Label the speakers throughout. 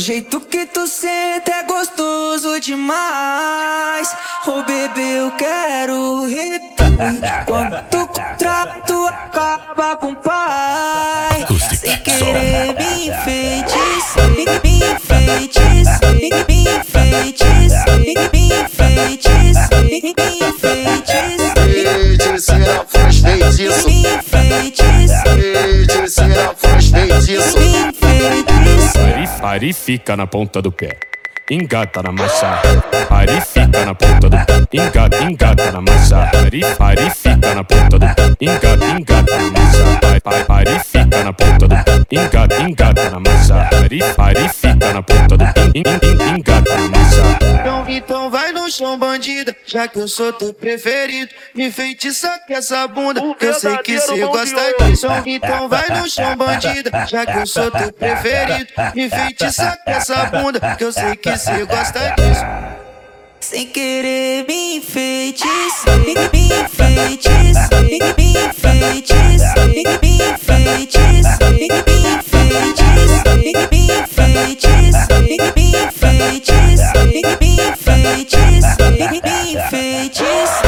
Speaker 1: Jeito que tu senta é gostoso demais. Oh bebê, eu quero repetir. Quando tu contrato acaba com o pai. Sem querer me enfeitiça, me enfeitiça, me enfeitiça, me enfeitiça, me enfeitiça.
Speaker 2: Feiticeira, faz feitiço.
Speaker 1: Me enfeitiça,
Speaker 2: Feiticeira, faz feitiço.
Speaker 1: me enfeitiça.
Speaker 3: Ari fica na ponta do pé, engata na massa. Ari fica na ponta do pé, engata na massa. Ari fica na ponta do pé, engata na massa. Ari fica na ponta do pé, engata na massa. Ari fica na ponta do pé, engata na massa.
Speaker 4: Então vai no chão, bandida, já que eu sou teu preferido. Me enfeitiça com essa bunda, que eu sei que cê gosta disso. Então vai no chão, bandida, já que eu sou teu preferido. Me enfeitiça com essa bunda, que eu sei que cê gosta disso.
Speaker 1: Sem querer me enfeitiça, me enfeitiça, me enfeitiça, me enfeitiça, me enfeitiça, me enfeitiça, me enfeitiça, me enfeitiça, me enfeitiça.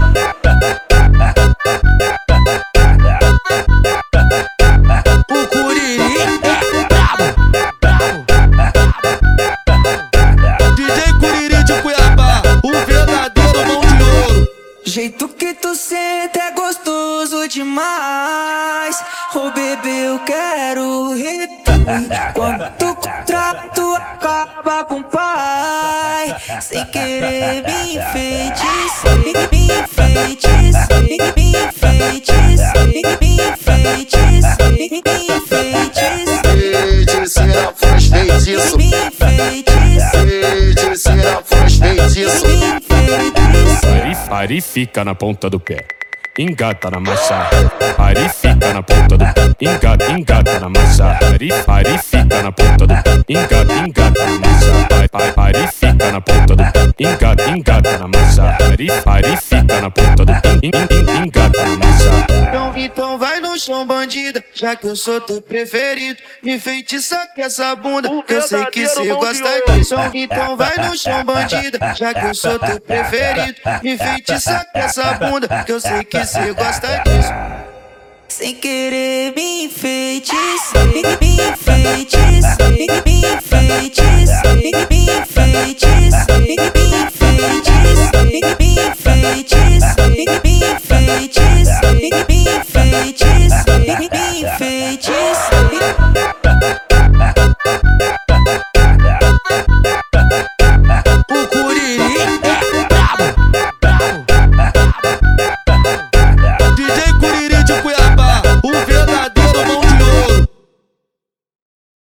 Speaker 4: O Curiri DJ Curiri de Cuiabá, o verdadeiro mão de ouro.
Speaker 1: Jeito que tu senta é gostoso demais. Oh bebê, eu quero repetir. Quando tu contrato acaba com o pai. Sem querer me enfeitiça, me enfeitiça, me enfeitiça, me enfeitiça, me enfeitiça.
Speaker 2: Feiticeira, faz feitiço.
Speaker 1: Me enfeitiça,
Speaker 2: Feiticeira, faz feitiço.
Speaker 1: me enfeitiça.
Speaker 3: Ari fica na ponta do pé, engata na massa. Ari fica na ponta do pé, engata na massa. Ari fica na ponta do pé, engata na massa. Ari fica na ponta do pé, engata na massa. Ari fica na ponta do pé, engata na massa.
Speaker 4: Então vai no chão, bandida, já que eu sou teu preferido. Me enfeitiça com essa bunda, que eu sei que cê gosta disso. Então vai no chão, bandida, já que eu sou teu preferido. Me enfeitiça com essa bunda, que eu sei que cê gosta disso.
Speaker 1: Sem querer me enfeitiça, me enfeitiça, me enfeitiça.